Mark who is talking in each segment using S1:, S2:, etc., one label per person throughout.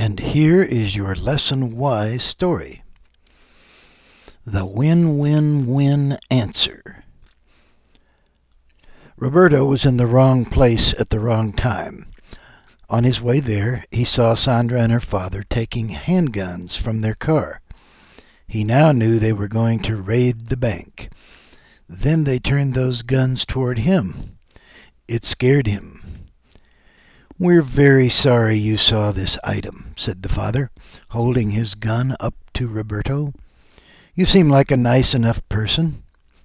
S1: And here is your Lesson Y story. The Win-Win-Win Answer. Roberto was in the wrong place at the wrong time. On his way there, he saw Sandra and her father taking handguns from their car. He now knew they were going to raid the bank. Then they turned those guns toward him. It scared him. "We're very sorry you saw this item," said the father, holding his gun up to Roberto. "You seem like a nice enough person."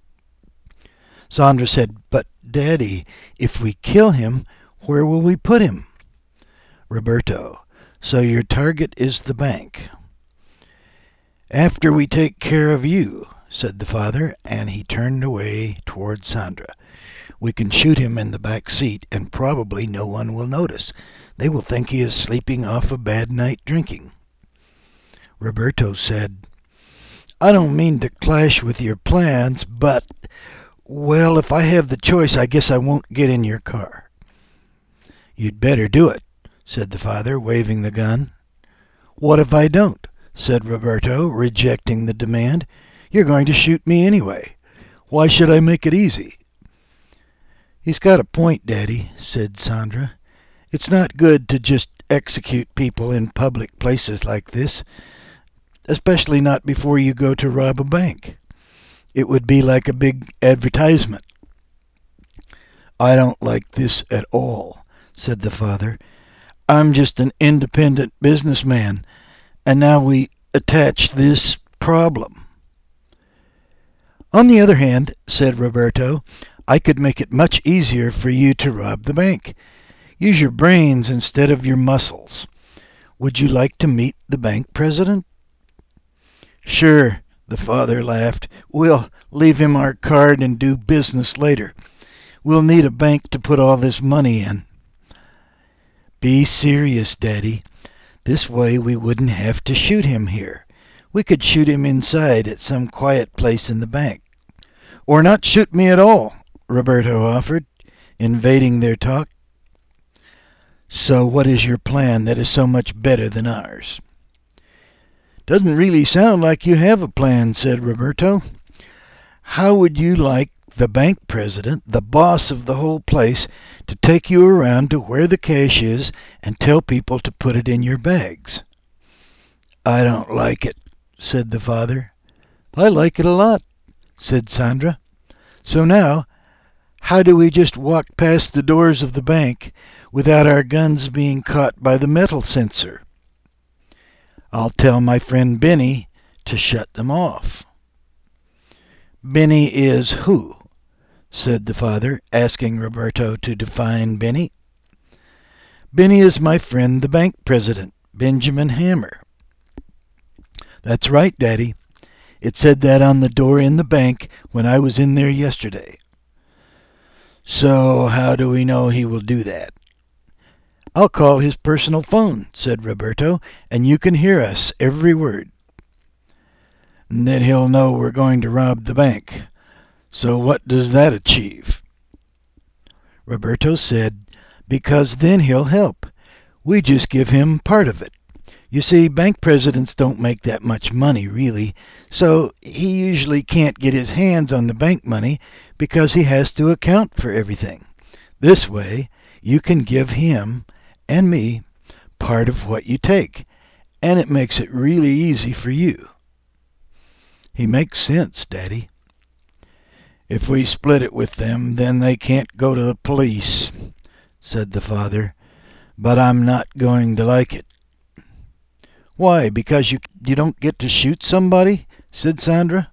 S1: Sandra said, "But, Daddy, if we kill him, where will we put him?" Roberto: "So your target is the bank." "After we take care of you," said the father, and he turned away toward Sandra. "We can shoot him in the back seat, and probably no one will notice. They will think he is sleeping off a bad night drinking." Roberto said, "I don't mean to clash with your plans, but, well, if I have the choice, I guess I won't get in your car." "You'd better do it," said the father, waving the gun. "What if I don't?" said Roberto, rejecting the demand. "You're going to shoot me anyway. Why should I make it easy?" "He's got a point, Daddy," said Sandra. "It's not good to just execute people in public places like this, especially not before you go to rob a bank. It would be like a big advertisement." "I don't like this at all," said the father. "I'm just an independent businessman, and now we attach this problem." "On the other hand," said Roberto, "I could make it much easier for you to rob the bank. Use your brains instead of your muscles. Would you like to meet the bank president?" "Sure," the father laughed. "We'll leave him our card and do business later. We'll need a bank to put all this money in." "Be serious, Daddy. This way we wouldn't have to shoot him here. We could shoot him inside at some quiet place in the bank." "Or not shoot me at all," Roberto offered, invading their talk. "So what is your plan that is so much better than ours?" "Doesn't really sound like you have a plan," said Roberto. "How would you like the bank president, the boss of the whole place, to take you around to where the cash is and tell people to put it in your bags?" "I don't like it," said the father. "I like it a lot," said Sandra. "So now, how do we just walk past the doors of the bank without our guns being caught by the metal sensor?" "I'll tell my friend Benny to shut them off." "Benny is who?" said the father, asking Roberto to define Benny. "Benny is my friend the bank president, Benjamin Hammer." "That's right, Daddy. It said that on the door in the bank when I was in there yesterday." "So how do we know he will do that?" "I'll call his personal phone," said Roberto, "and you can hear us every word." "Then he'll know we're going to rob the bank. So what does that achieve?" Roberto said, "Because then he'll help. We just give him part of it. You see, bank presidents don't make that much money, really, so he usually can't get his hands on the bank money because he has to account for everything. This way, you can give him and me part of what you take, and it makes it really easy for you." "He makes sense, Daddy." "If we split it with them, then they can't go to the police," said the father. "But I'm not going to like it." "Why, because you don't get to shoot somebody?" said Sandra.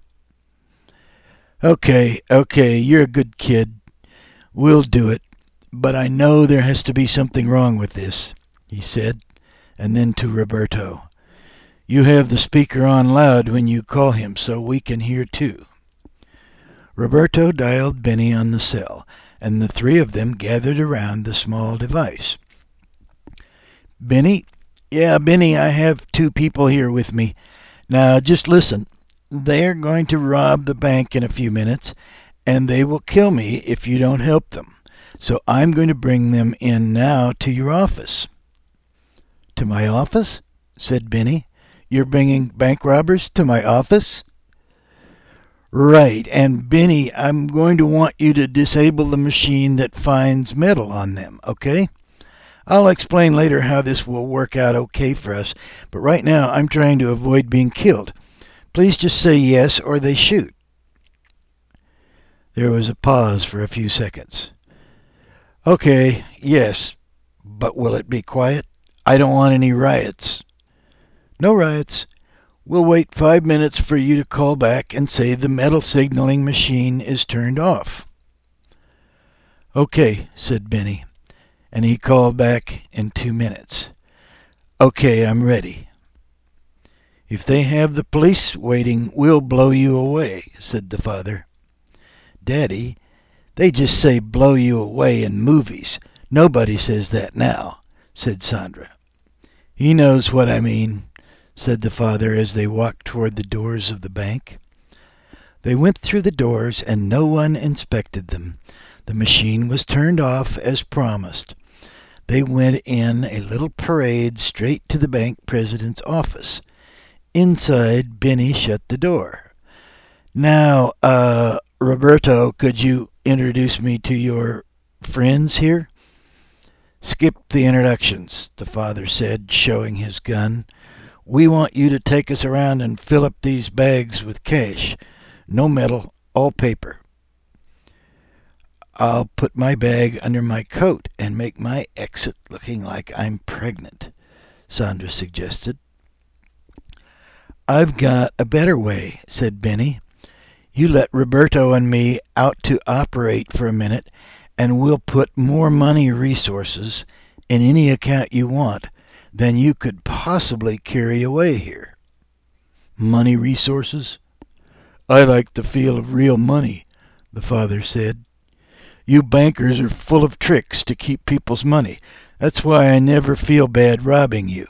S1: Okay, you're a good kid. We'll do it. But I know there has to be something wrong with this," he said, and then to Roberto, "You have the speaker on loud when you call him so we can hear too." Roberto dialed Benny on the cell, and the three of them gathered around the small device. "Benny? Yeah, Benny, I have two people here with me. Now just listen. They're going to rob the bank in a few minutes, and they will kill me if you don't help them. So I'm going to bring them in now to your office." "To my office?" said Benny. "You're bringing bank robbers to my office?" "Right, and Benny, I'm going to want you to disable the machine that finds metal on them, okay? I'll explain later how this will work out okay for us, but right now I'm trying to avoid being killed. Please just say yes or they shoot." There was a pause for a few seconds. "Okay, yes, but will it be quiet? I don't want any riots." "No riots. We'll wait 5 minutes for you to call back and say the metal signaling machine is turned off." "Okay," said Benny, and he called back in 2 minutes. "Okay, I'm ready." "If they have the police waiting, we'll blow you away," said the father. "Daddy, they just say blow you away in movies. Nobody says that now," said Sandra. "He knows what I mean," said the father as they walked toward the doors of the bank. They went through the doors and no one inspected them. The machine was turned off as promised. They went in a little parade straight to the bank president's office. Inside, Benny shut the door. "Now, Roberto, could you introduce me to your friends here?" "Skip the introductions," the father said, showing his gun. "We want you to take us around and fill up these bags with cash. No metal, all paper." "I'll put my bag under my coat and make my exit looking like I'm pregnant," Sandra suggested. "I've got a better way," said Benny. "You let Roberto and me out to operate for a minute, and we'll put more money resources in any account you want than you could possibly carry away here." "Money resources? I like the feel of real money," the father said. "You bankers are full of tricks to keep people's money. That's why I never feel bad robbing you."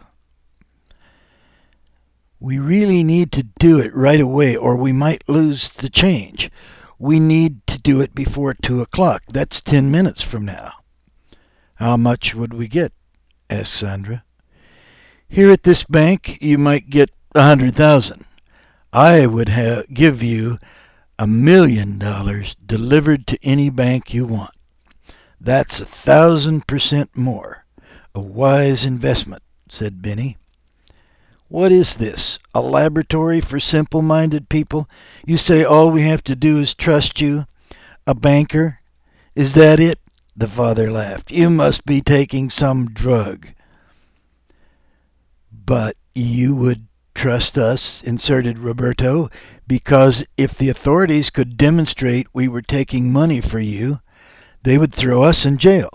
S1: "We really need to do it right away or we might lose the change. We need to do it before 2 o'clock. That's 10 minutes from now." "How much would we get?" asked Sandra. "Here at this bank you might get 100,000. I would give you $1,000,000 delivered to any bank you want. That's 1,000% more. A wise investment," said Benny. "What is this? A laboratory for simple-minded people? You say all we have to do is trust you? A banker? Is that it?" The father laughed. "You must be taking some drug." "But you would trust us," inserted Roberto, "because if the authorities could demonstrate we were taking money for you, they would throw us in jail."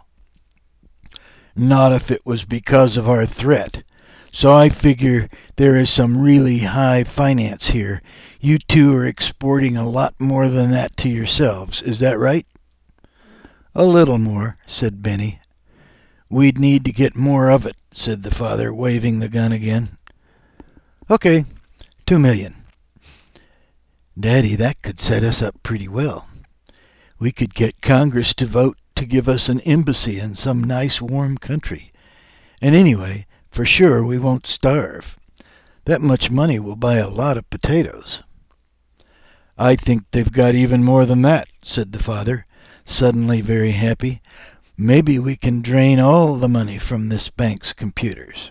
S1: "Not if it was because of our threat. So I figure there is some really high finance here. You two are exporting a lot more than that to yourselves. Is that right?" "A little more," said Benny. "We'd need to get more of it," said the father, waving the gun again. "Okay, 2 million." "Daddy, that could set us up pretty well. We could get Congress to vote to give us an embassy in some nice warm country. And anyway, for sure we won't starve. That much money will buy a lot of potatoes." "I think they've got even more than that," said the father, suddenly very happy. "Maybe we can drain all the money from this bank's computers."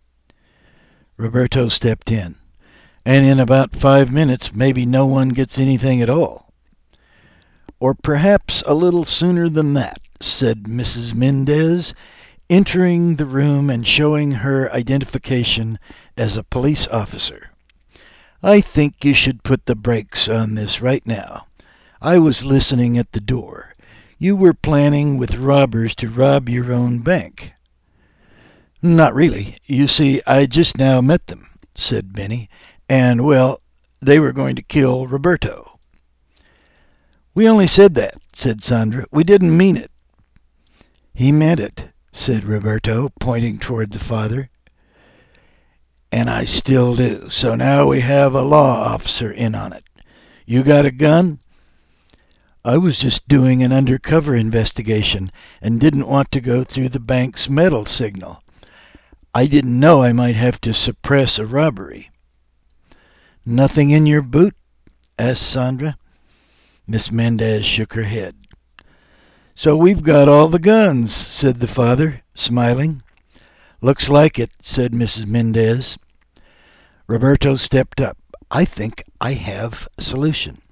S1: Roberto stepped in. "And in about 5 minutes maybe no one gets anything at all." "Or perhaps a little sooner than that," said Mrs. Mendez, entering the room and showing her identification as a police officer. "I think you should put the brakes on this right now. I was listening at the door. You were planning with robbers to rob your own bank." "Not really. You see, I just now met them," said Benny, "and, well, they were going to kill Roberto." "We only said that," said Sandra. "We didn't mean it." "He meant it," said Roberto, pointing toward the father. "And I still do. So now we have a law officer in on it. You got a gun?" "I was just doing an undercover investigation and didn't want to go through the bank's metal signal. I didn't know I might have to suppress a robbery." "Nothing in your boot?" asked Sandra. Miss Mendez shook her head. "So we've got all the guns," said the father, smiling. "Looks like it," said Mrs. Mendez. Roberto stepped up. "I think I have a solution."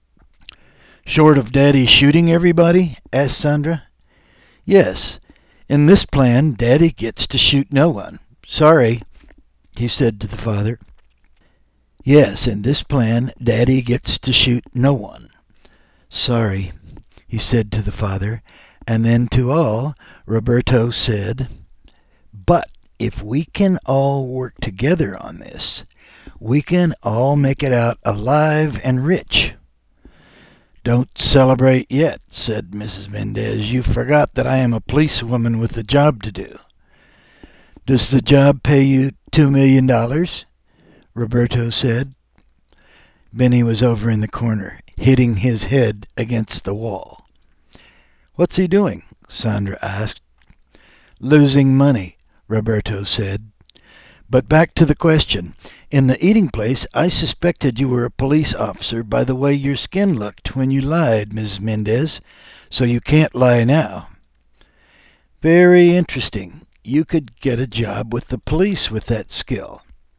S1: "Short of Daddy shooting everybody?" asked Sandra. "Yes. In this plan, Daddy gets to shoot no one. Sorry," he said to the father. "Yes, in this plan, Daddy gets to shoot no one. Sorry," he said to the father, and then to all, Roberto said, "But if we can all work together on this, we can all make it out alive and rich." "Don't celebrate yet," said Mrs. Mendez. "You forgot that I am a policewoman with a job to do." "Does the job pay you $2 million?" Roberto said. Benny was over in the corner, hitting his head against the wall. "What's he doing?" Sandra asked. "Losing money," Roberto said. "But back to the question. In the eating place I suspected you were a police officer by the way your skin looked when you lied, Mrs. Mendez, so you can't lie now." "Very interesting. You could get a job with the police with that skill."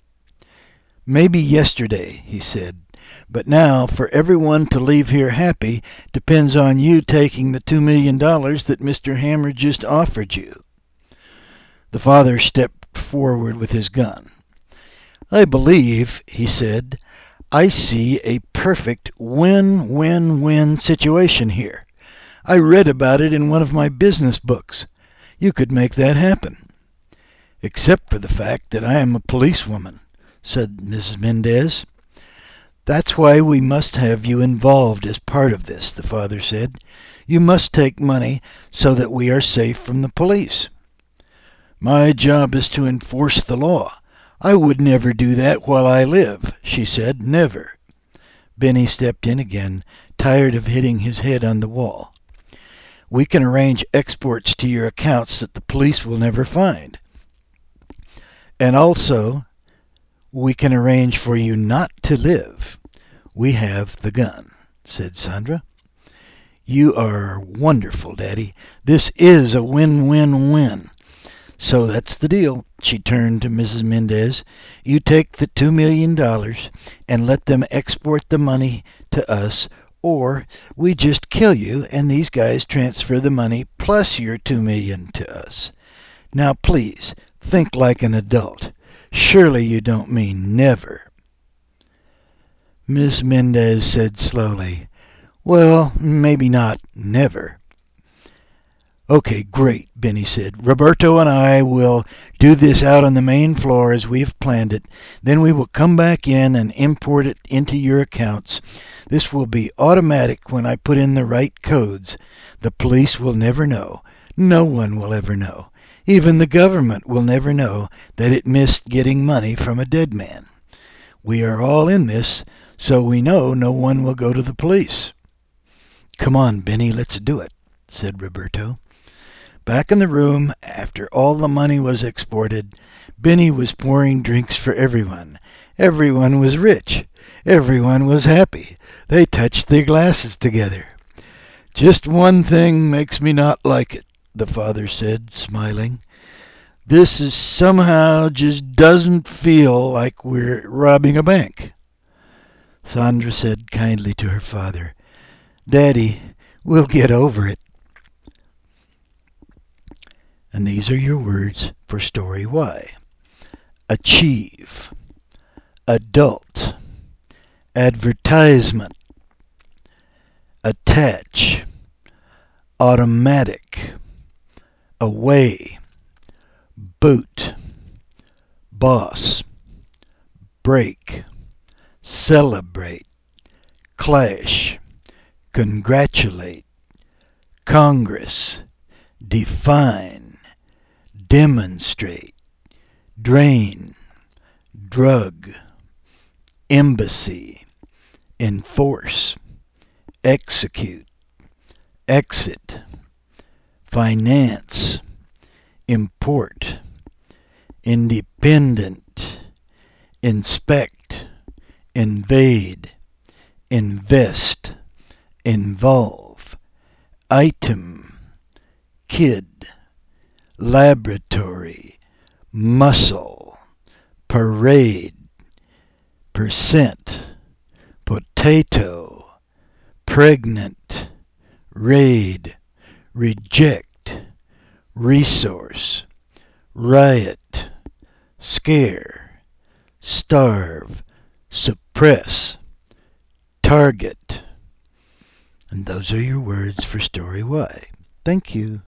S1: "Maybe yesterday," he said. "But now, for everyone to leave here happy depends on you taking the $2 million that Mr. Hammer just offered you." The father stepped forward with his gun. "I believe," he said, "I see a perfect win-win-win situation here. I read about it in one of my business books. You could make that happen." "Except for the fact that I am a policewoman," said Mrs. Mendez. "That's why we must have you involved as part of this," the father said. "You must take money so that we are safe from the police." "My job is to enforce the law. I would never do that while I live," she said. "Never." Benny stepped in again, tired of hitting his head on the wall. "We can arrange exports to your accounts that the police will never find. And also, we can arrange for you not to live. We have the gun," said Sandra. "You are wonderful, Daddy. This is a win-win-win. So that's the deal." She turned to Mrs. Mendez. "You take the $2 million and let them export the money to us, or we just kill you and these guys transfer the money plus your $2 million to us. Now please, think like an adult. Surely you don't mean never." Miss Mendez said slowly, "Well, maybe not never." "Okay, great," Benny said. "Roberto and I will do this out on the main floor as we have planned it. Then we will come back in and import it into your accounts. This will be automatic when I put in the right codes. The police will never know. No one will ever know. Even the government will never know that it missed getting money from a dead man. We are all in this, so we know no one will go to the police." "Come on, Benny, let's do it," said Roberto. Back in the room, after all the money was exported, Benny was pouring drinks for everyone. Everyone was rich. Everyone was happy. They touched their glasses together. "Just one thing makes me not like it," the father said, smiling. "This is somehow just doesn't feel like we're robbing a bank." Sandra said kindly to her father, "Daddy, we'll get over it." And these are your words for story Y. Achieve, adult, advertisement, attach, automatic, away, boot, boss, break, celebrate, clash, congratulate, Congress, define, demonstrate, drain, drug, embassy, enforce, execute, exit, finance, import, independent, inspect, invade, invest, involve, item, kid, laboratory, muscle, parade, percent, potato, pregnant, raid, reject, resource, riot, scare, starve, suppress, target. And those are your words for story Y. Thank you.